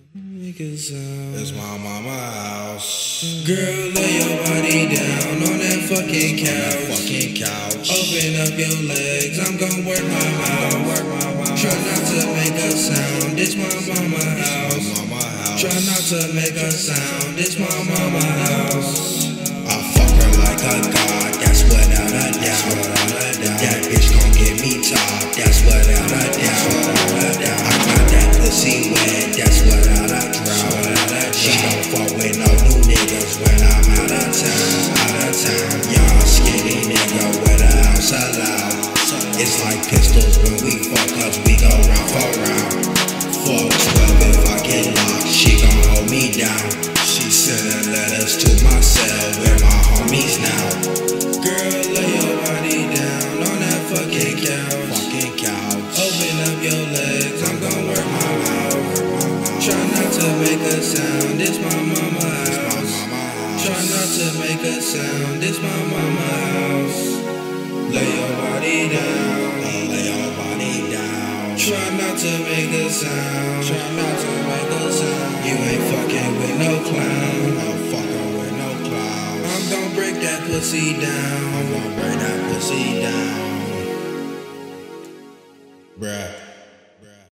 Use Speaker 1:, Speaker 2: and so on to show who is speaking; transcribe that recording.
Speaker 1: It's my mama house. Girl, lay your body down on that fucking couch. Open up your legs, I'm gon' work my mouth. Try not to make a sound, it's my mama house. Try not to make a sound, it's my mama house. I fuck her like a god, that's without a doubt. That bitch gon' get me top, that's without a doubt. I got that pussy wet, that's without a drought. She don't fuck with no new niggas when I'm out of town. Young skinny nigga with a house allowed. It's like pistols when we fuck, cause we go round for round. Fuck 12 if I get locked, she gon' hold me down. She sending letters to my cell with my homies now. Girl, lay your body down on that fucking couch. Open up your legs, I'm gon' work my mouth. Try not to make a sound, it's my mama house. Try not to make a sound, it's my mama house. Lay your body down, lay your body down. Try not to make a sound, try not to make a sound. You ain't fucking with no clown, I'm fucking with no clown. I'm gon' break that pussy down, I'm gon' break that pussy down. Bruh.